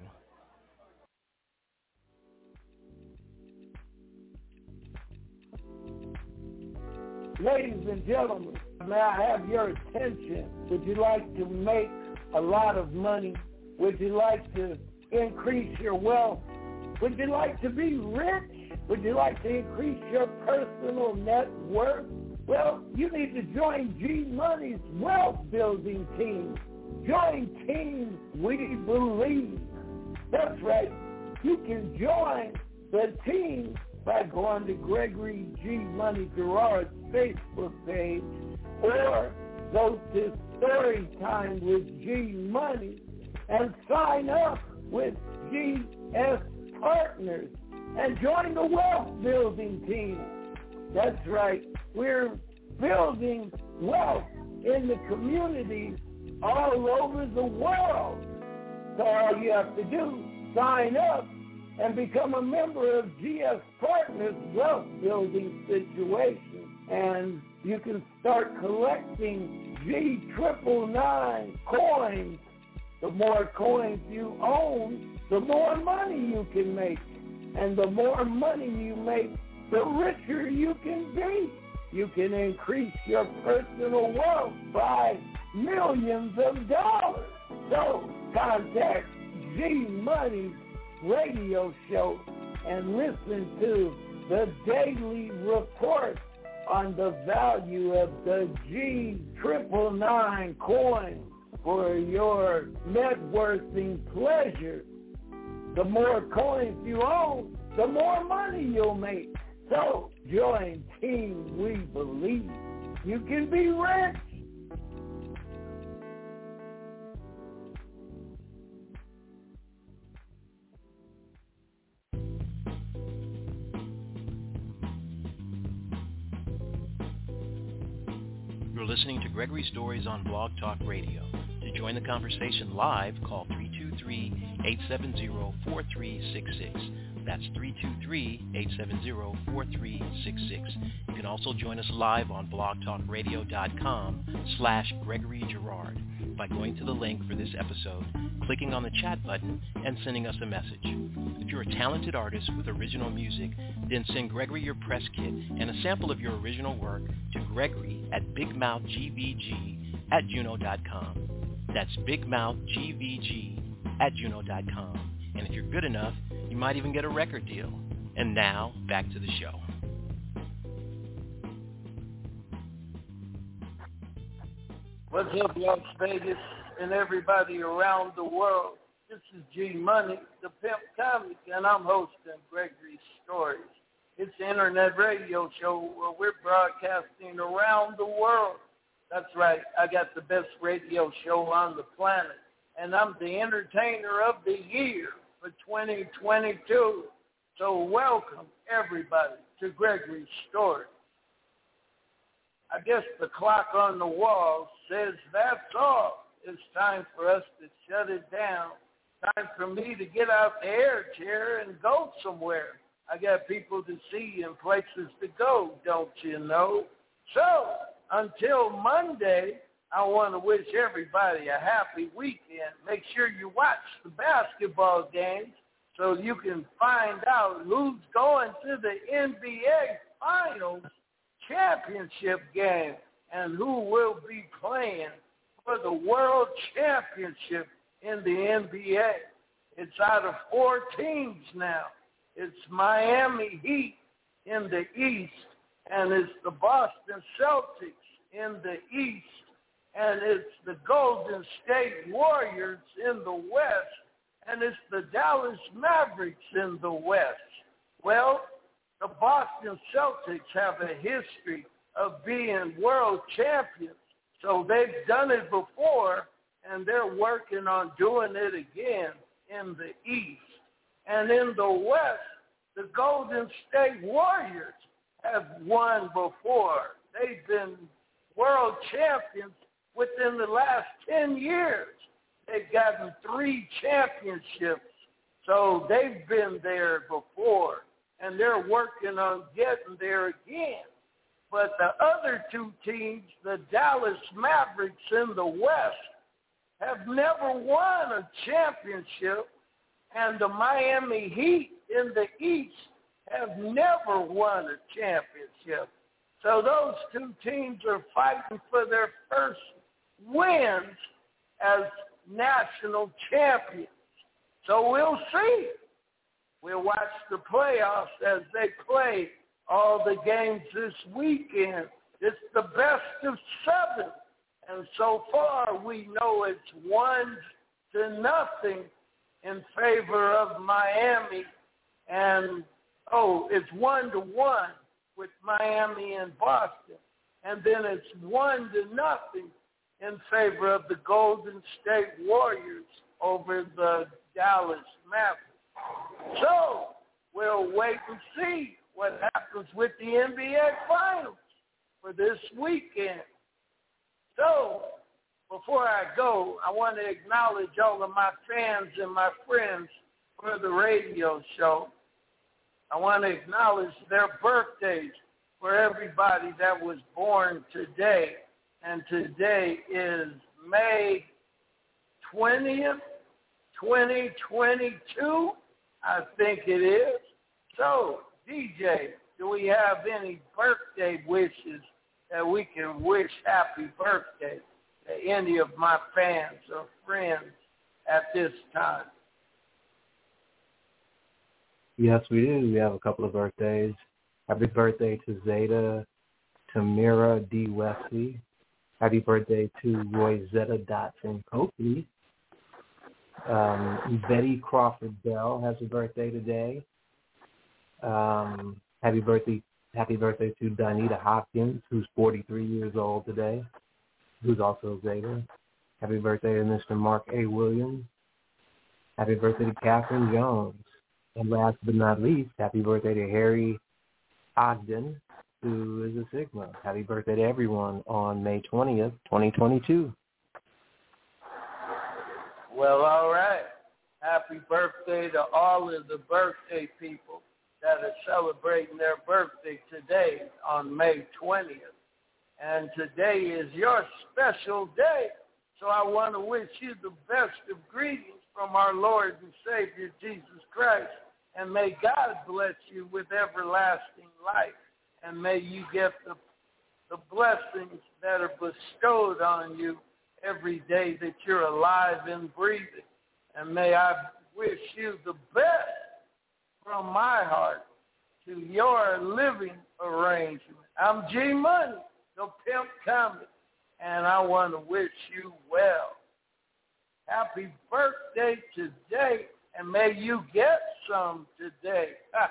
Ladies and gentlemen, may I have your attention? Would you like to make a lot of money? Would you like to increase your wealth? Would you like to be rich? Would you like to increase your personal net worth? Well, you need to join G Money's wealth building team. Join Team We Believe. That's right. You can join the team by going to Gregory G. Money Gerard's Facebook page, or go to Storytime with G Money and sign up with G S Partners and join the wealth building team. That's right. We're building wealth in the communities all over the world. So all you have to do, sign up and become a member of G S Partners Wealth Building Situation. And you can start collecting G triple nine coins. The more coins you own, the more money you can make. And the more money you make, the richer you can be. You can increase your personal wealth by millions of dollars. So contact G Money's radio show and listen to the daily report on the value of the G triple nine coin for your net worthing pleasure. The more coins you own, the more money you'll make. So join Team We Believe. You can be rich. You're listening to Gregory Stories on Blog Talk Radio. To join the conversation live, call three two three, eight seven zero, four three six six. That's three two three, eight seven zero, four three six six. You can also join us live on blogtalkradio.com slash Gregory Girard by going to the link for this episode, clicking on the chat button, and sending us a message. If you're a talented artist with original music, then send Gregory your press kit and a sample of your original work to Gregory at bigmouthgvg at juno dot com. That's bigmouthgvg at juno dot com. And if you're good enough, you might even get a record deal. And now, back to the show. What's up, Las Vegas and everybody around the world? This is G Money, the Pimp Comic, and I'm hosting Gregory Stories. It's an internet radio show where we're broadcasting around the world. That's right, I got the best radio show on the planet, and I'm the entertainer of the year for twenty twenty-two. So welcome, everybody, to Gregory Stories. I guess the clock on the wall says that's all. It's time for us to shut it down. Time for me to get out the air chair and go somewhere. I got people to see and places to go, don't you know? So, until Monday, I want to wish everybody a happy weekend. Make sure you watch the basketball games so you can find out who's going to the N B A Finals championship game and who will be playing for the World Championship in the N B A. It's out of four teams now. It's Miami Heat in the East, and it's the Boston Celtics in the East, and it's the Golden State Warriors in the West, and it's the Dallas Mavericks in the West. Well, the Boston Celtics have a history of being world champions, so they've done it before, and they're working on doing it again in the East. And in the West, the Golden State Warriors have won before. They've been world champions within the last ten years. They've gotten three championships, so they've been there before, and they're working on getting there again. But the other two teams, the Dallas Mavericks in the West, have never won a championship, and the Miami Heat in the East have never won a championship. So those two teams are fighting for their first wins as national champions. So we'll see. We'll watch the playoffs as they play all the games this weekend. It's the best of seven. And so far, we know it's one to nothing in favor of Miami. And, oh, it's one to one with Miami and Boston. And then it's one to nothing in favor of the Golden State Warriors over the Dallas Mavericks. So we'll wait and see what happens with the N B A Finals for this weekend. So, before I go, I want to acknowledge all of my fans and my friends for the radio show. I want to acknowledge their birthdays for everybody that was born today. And today is May twentieth, twenty twenty-two, I think it is. So, D J, do we have any birthday wishes that we can wish happy birthday to any of my fans or friends at this time? Yes, we do. We have a couple of birthdays. Happy birthday to Zeta Tamira D. Wesley. Happy birthday to Roy Zeta Dotson Copley. Um, Betty Crawford Bell has a birthday today. Um, happy birthday Happy birthday to Donita Hopkins, who's forty-three years old today, who's also a Zeta. Happy birthday to Mister Mark A. Williams. Happy birthday to Catherine Jones. And last but not least, happy birthday to Harry Ogden, who is a Sigma. Happy birthday to everyone on May twentieth, twenty twenty-two. Well, all right. Happy birthday to all of the birthday people that are celebrating their birthday today on May twentieth. And today is your special day. So I want to wish you the best of greetings from our Lord and Savior, Jesus Christ. And may God bless you with everlasting life. And may you get the, the blessings that are bestowed on you every day that you're alive and breathing. And may I wish you the best from my heart to your living arrangement. I'm G Money, the Pimp Comic, and I want to wish you well. happy birthday today, and may you get some today.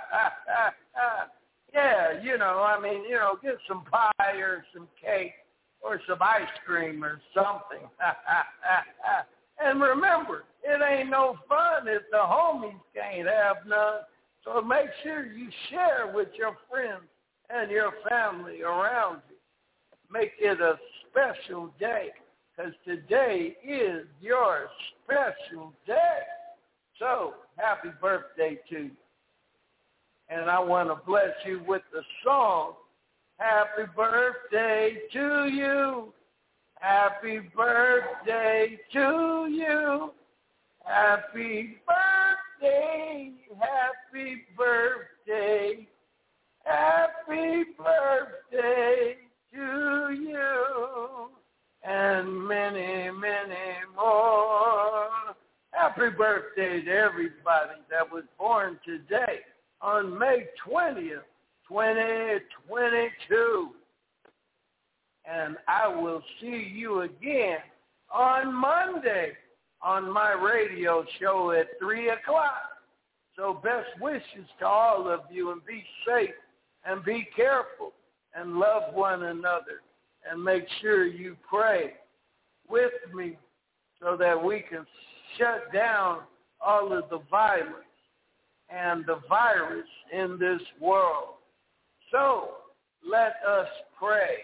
Yeah, you know, I mean, you know, get some pie or some cake or some ice cream or something. And remember, it ain't no fun if the homies can't have none. So make sure you share with your friends and your family around you. Make it a special day, because today is your special day. So happy birthday to you. And I want to bless you with the song, Happy Birthday to You. Happy birthday to you. Happy birthday, happy birthday, happy birthday to you, and many, many more. Happy birthday to everybody that was born today on May twentieth, twenty twenty-two. And I will see you again on Monday on my radio show at three o'clock. So best wishes to all of you, and be safe and be careful and love one another, and make sure you pray with me so that we can shut down all of the violence and the virus in this world. So let us pray.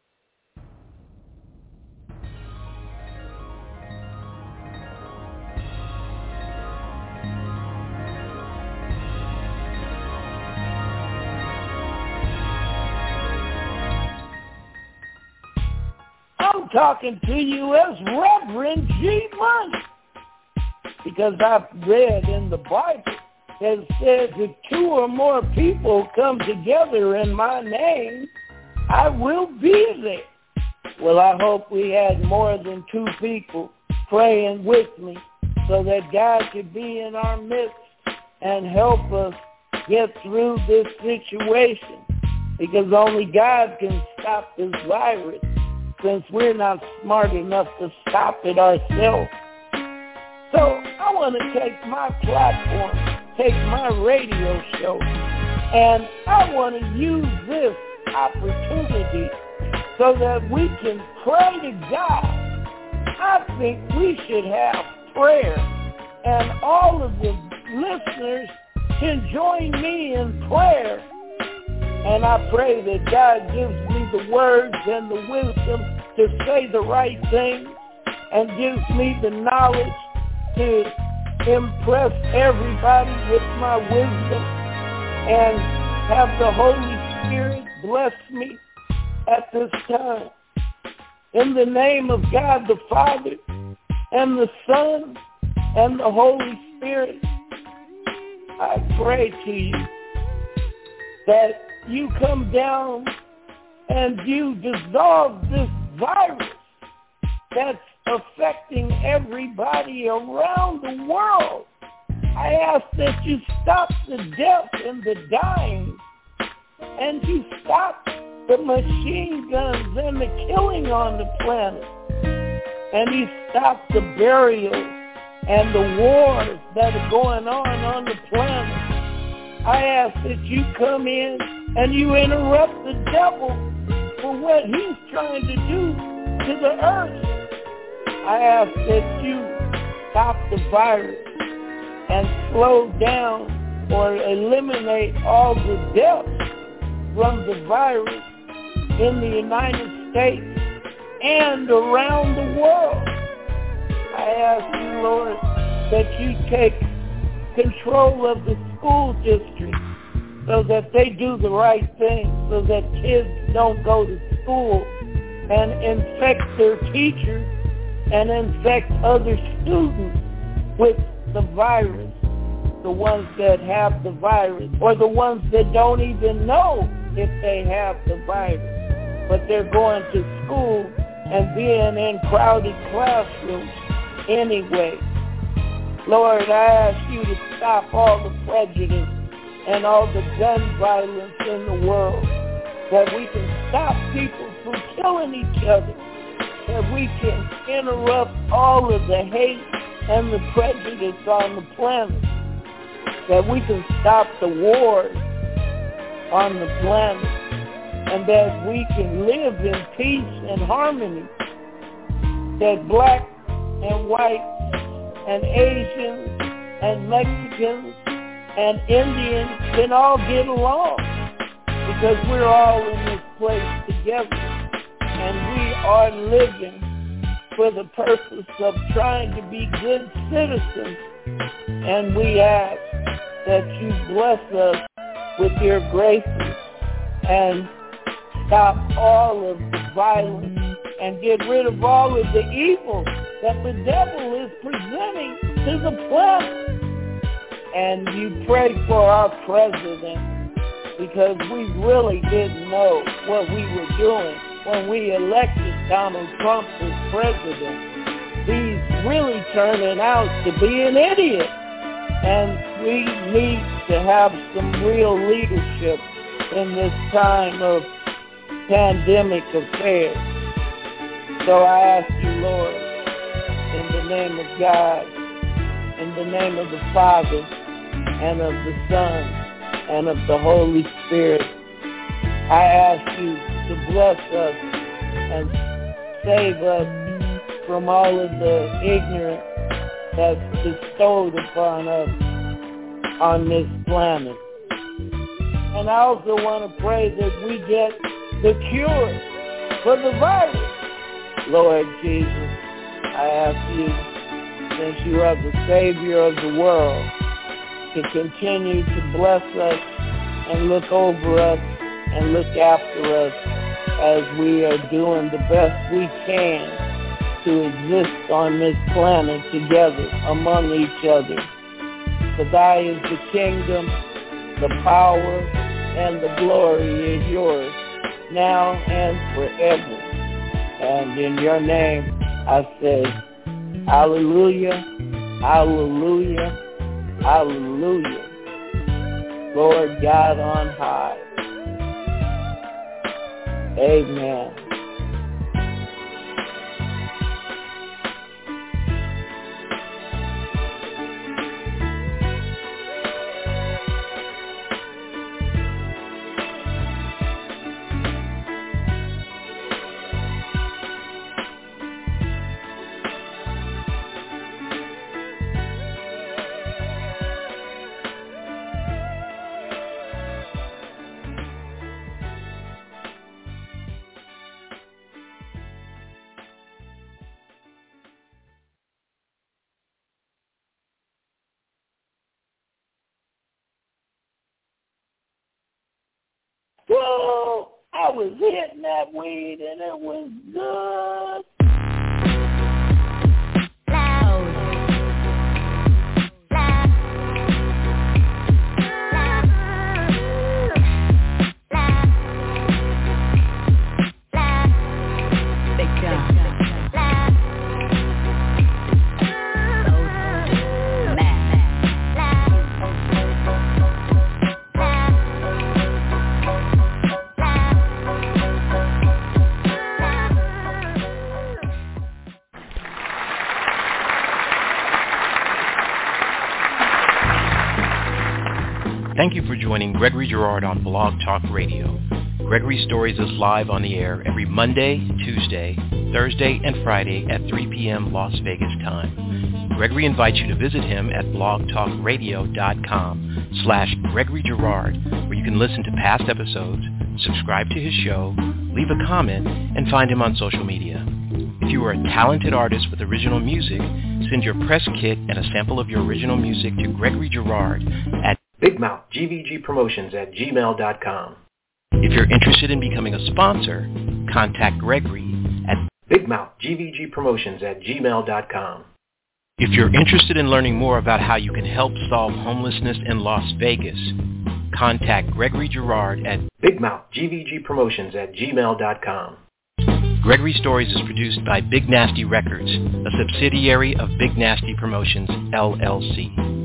I'm talking to you as Reverend G Money, because I've read in the Bible that it says if two or more people come together in my name, I will be there. Well, I hope we had more than two people praying with me so that God could be in our midst and help us get through this situation, because only God can stop this virus, since we're not smart enough to stop it ourselves. So I want to take my platform, take my radio show, and I want to use this opportunity so that we can pray to God. I think we should have prayer, and all of the listeners can join me in prayer. And I pray that God gives me the words and the wisdom to say the right thing, and gives me the knowledge to impress everybody with my wisdom, and have the Holy Spirit bless me at this time. In the name of God the Father, and the Son, and the Holy Spirit, I pray to you that you come down and you dissolve this virus that's affecting everybody around the world. I ask that you stop the death and the dying, and you stop the machine guns and the killing on the planet, and you stop the burials and the wars that are going on on the planet. I ask that you come in and you interrupt the devil for what he's trying to do to the earth. I ask that you stop the virus and slow down or eliminate all the deaths from the virus in the United States and around the world. I ask you, Lord, that you take control of the school district so that they do the right thing, so that kids don't go to school and infect their teachers and infect other students with the virus, the ones that have the virus, or the ones that don't even know if they have the virus, but they're going to school and being in crowded classrooms anyway. Lord, I ask you to stop all the prejudice and all the gun violence in the world, that we can stop people from killing each other, that we can interrupt all of the hate and the prejudice on the planet, that we can stop the wars on the planet, and that we can live in peace and harmony, that black and white and Asians and Mexicans and Indians can all get along, because we're all in this place together, and we are living for the purpose of trying to be good citizens. And we ask that you bless us with your graces and stop all of the violence and get rid of all of the evil that the devil is presenting to the planet. And you pray for our president, because we really didn't know what we were doing when we elected Donald Trump as president. He's really turning out to be an idiot. And we need to have some real leadership in this time of pandemic affairs. So I ask you, Lord, in the name of God, in the name of the Father, and of the Son, and of the Holy Spirit, I ask you to bless us and save us from all of the ignorance that's bestowed upon us on this planet. And I also want to pray that we get the cure for the virus. Lord Jesus, I ask you, since you are the Savior of the world, to continue to bless us and look over us and look after us as we are doing the best we can to exist on this planet together among each other. For thy is the kingdom, the power, and the glory is yours, now and forever. And in your name I say, hallelujah, hallelujah, hallelujah. Lord God on high. Amen. Whoa, I was hitting that weed and it was good. Thank you for joining Gregory Girard on Blog Talk Radio. Gregory Stories is live on the air every Monday, Tuesday, Thursday, and Friday at three p.m. Las Vegas time. Gregory invites you to visit him at blogtalkradio.com slash Gregory Girard, where you can listen to past episodes, subscribe to his show, leave a comment, and find him on social media. If you are a talented artist with original music, send your press kit and a sample of your original music to Gregory Girard at Big Mouth G V G Promotions at gmail dot com. If you're interested in becoming a sponsor, contact Gregory at Big Mouth G V G Promotions at gmail dot com. If you're interested in learning more about how you can help solve homelessness in Las Vegas, contact Gregory Girard at Big Mouth G V G Promotions at gmail dot com. Gregory Stories is produced by Big Nasty Records, a subsidiary of Big Nasty Promotions, L L C.